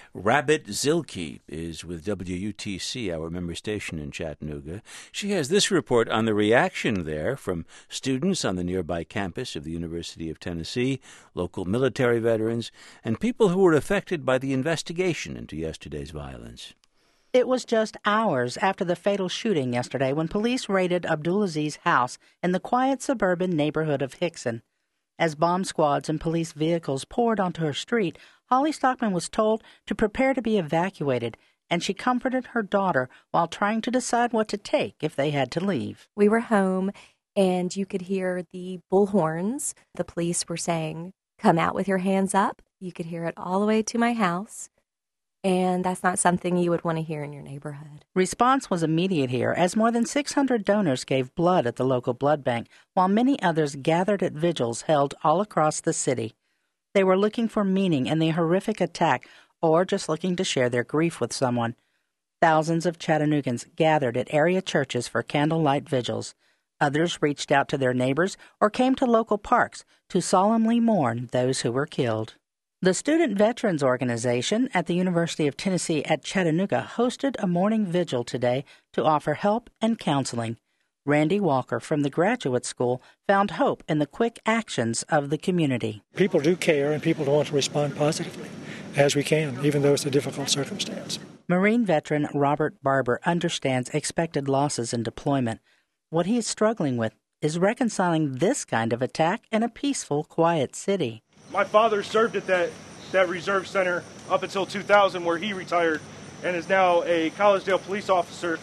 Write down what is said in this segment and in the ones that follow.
Rabbit Zilke is with WUTC, our member station in Chattanooga. She has this report on the reaction there from students on the nearby campus of the University of Tennessee, local military veterans, and people who were affected by the investigation into yesterday's violence. It was just hours after the fatal shooting yesterday when police raided Abdulaziz's house in the quiet suburban neighborhood of Hickson. As bomb squads and police vehicles poured onto her street, Holly Stockman was told to prepare to be evacuated, and she comforted her daughter while trying to decide what to take if they had to leave. We were home, and you could hear the bullhorns. The police were saying, "Come out with your hands up." You could hear it all the way to my house. And that's not something you would want to hear in your neighborhood. Response was immediate here, as more than 600 donors gave blood at the local blood bank, while many others gathered at vigils held all across the city. They were looking for meaning in the horrific attack, or just looking to share their grief with someone. Thousands of Chattanoogans gathered at area churches for candlelight vigils. Others reached out to their neighbors or came to local parks to solemnly mourn those who were killed. The Student Veterans Organization at the University of Tennessee at Chattanooga hosted a morning vigil today to offer help and counseling. Randy Walker from the Graduate School found hope in the quick actions of the community. People do care, and people want to respond positively as we can, even though it's a difficult circumstance. Marine veteran Robert Barber understands expected losses in deployment. What he is struggling with is reconciling this kind of attack in a peaceful, quiet city. My father served at that reserve center up until 2000, where he retired and is now a Collegedale police officer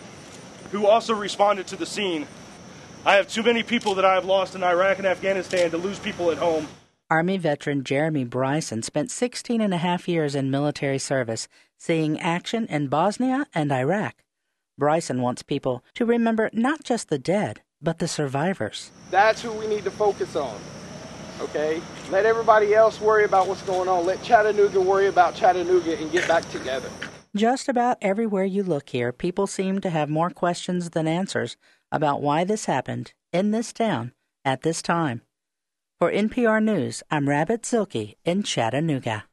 who also responded to the scene. I have too many people that I have lost in Iraq and Afghanistan to lose people at home. Army veteran Jeremy Bryson spent 16 and a half years in military service, seeing action in Bosnia and Iraq. Bryson wants people to remember not just the dead, but the survivors. That's who we need to focus on. Okay? Let everybody else worry about what's going on. Let Chattanooga worry about Chattanooga and get back together. Just about everywhere you look here, people seem to have more questions than answers about why this happened in this town at this time. For NPR News, I'm Rabbit Zilke in Chattanooga.